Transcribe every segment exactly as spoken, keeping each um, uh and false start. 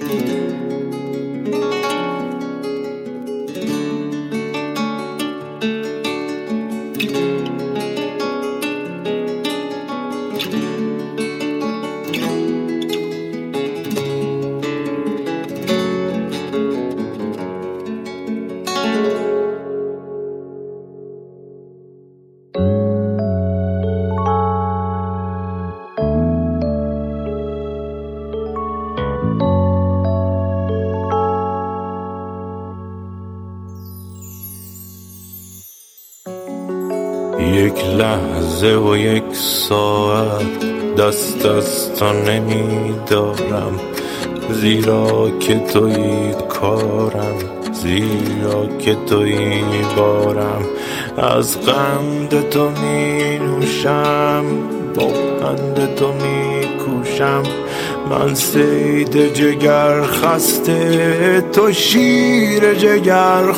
یک لحظه و یک ساعت دست از تو نمی دارم، زیرا که تویی کارم، زیرا که تویی بارم. از قند تو می نوشم، با پند تو می کوشم. من صید جگر خسته، تو شیر جگر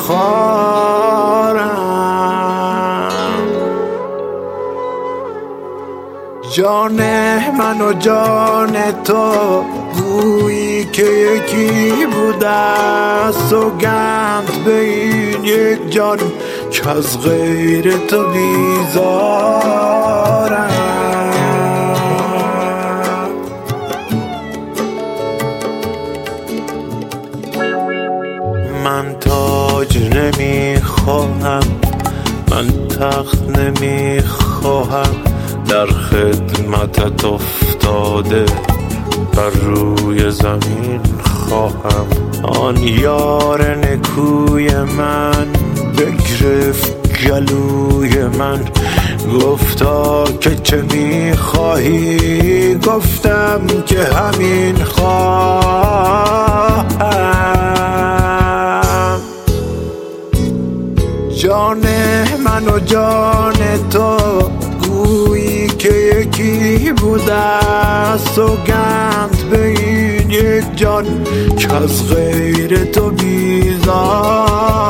خوارم. جان من و جان تو گویی که یکی بوده، سوگند به این یک جان که از غیر تو بیزارم. من تاج نمی خواهم، من تخت نمی خواهم، در خدمتت افتاده بر روی زمین خواهم. آن یار نکوی من بگرفت گلوی من، گفتا که چه میخواهی؟ گفتم که همین خواهم. جان من و جان تو گویی که یکی بوده، سوگند به این یک جان که از غیر تو بیزارم.